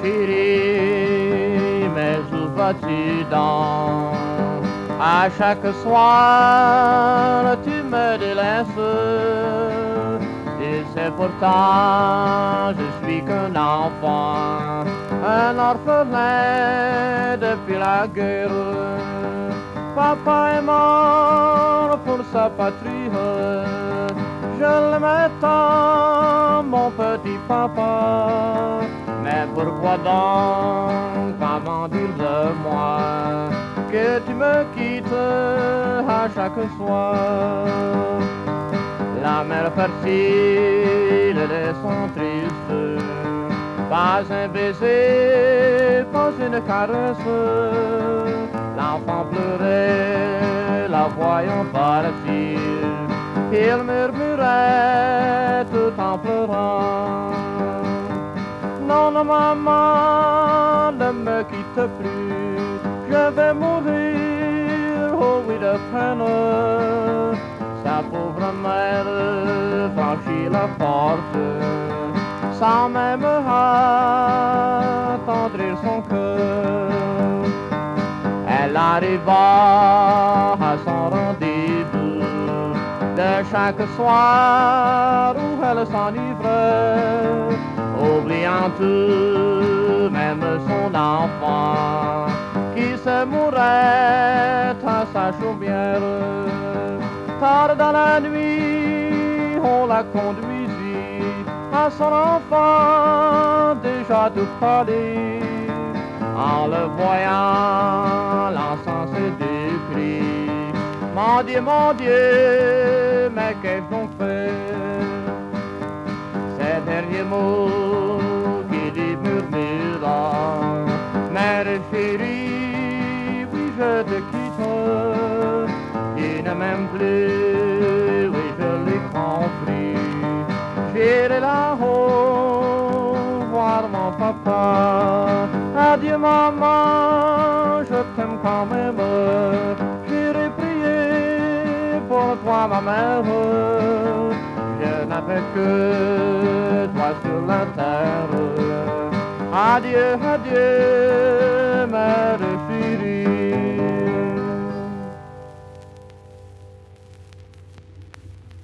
chérie, mais où vas-tu donc? À chaque soir, tu me délaisses. Et c'est pourtant, je suis qu'un enfant, un orphelin depuis la guerre. Papa est mort pour sa patrie. Je l'aimais tant, mon petit papa. Mais pourquoi donc, comment dire de moi, que tu me quittes à chaque soir? La mer fertile de son triste, pas un baiser, pas une caresse. L'enfant pleurait, la voyant partir. Il murmurait tout en pleurant: non, non, maman, ne me quitte plus, je vais mourir, oh oui, de peine. Sa pauvre mère franchit la porte, sans même attendrir son cœur. Elle arriva à son rendez-vous de chaque soir où elle s'enivrait, oubliant tout, même son enfant, qui se mourait à sa chaumière. Tard dans la nuit, on la conduisit à son enfant déjà tout pâli. En le voyant, l'enfant se décrit: mon Dieu, mais qu'ai-je donc fait? Ces derniers mots qu'il y murmura: mère chérie, oui je te quitte. Il ne m'aime plus, oui je l'ai compris. J'irai là-haut voir mon papa. Adieu maman, je t'aime quand même. J'irai prier pour toi ma mère. Je n'avais que toi sur la terre. Adieu, adieu, mère.